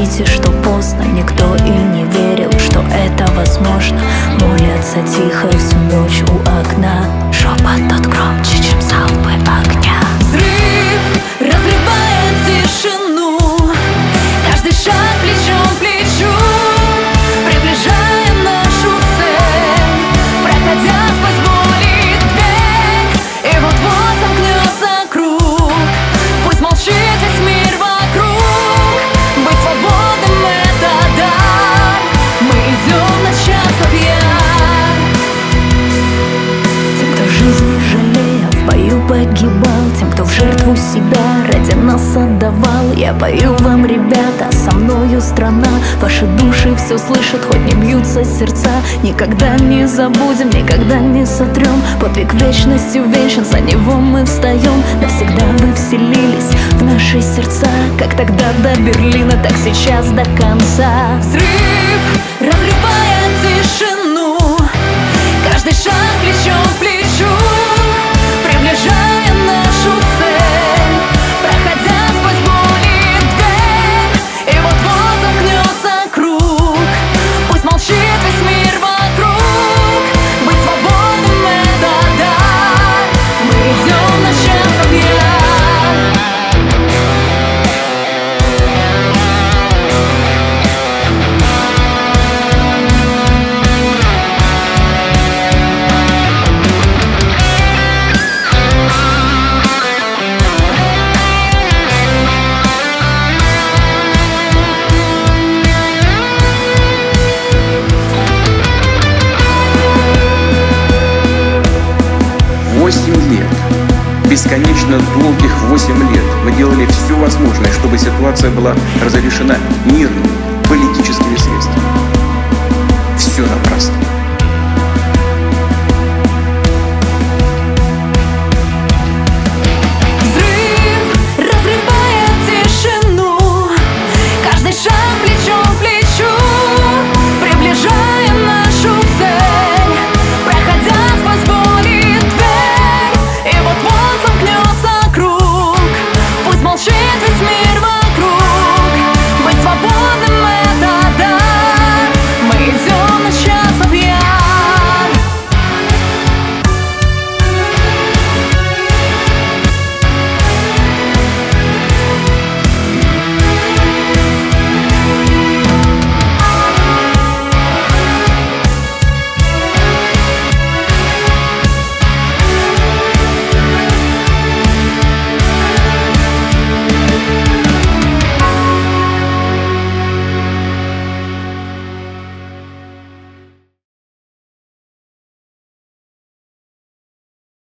Поймите, что поздно, никто и не верил, что это возможно. Молятся тихо всю ночь у окна, шепот тот громче, чем залпы огня. Взрыв разрывает тишину, каждый шаг плечом к плечу, приближая нашу цель, проходя сквозь боль и дверь. И вот-вот замкнется круг, пусть молчит весь мир вокруг. Быть свободным — это дар, мы идем на часов яр. Тем, кто жизни жалея в бою погибал, тем, кто в жертву себя ради нас отдавал. Я пою вам, ребята, со мною страна. Ваши души все слышат, хоть не бьются сердца. Никогда не забудем, никогда не сотрем. Подвиг вечностью вечен, за него мы встаем. Навсегда вы вселились в наши сердца, как тогда до Берлина, так сейчас до конца. Взрыв разрывает тишину, каждый шаг плечом к плечу, приближая нашу цель, проходя сквозь боль и дверь. И вот-вот замкнется круг, пусть молчит весь мир вокруг. Быть свободным — это дар, мы идем на часов яр. Бесконечно долгих 8 лет мы делали все возможное, чтобы ситуация была разрешена мирно,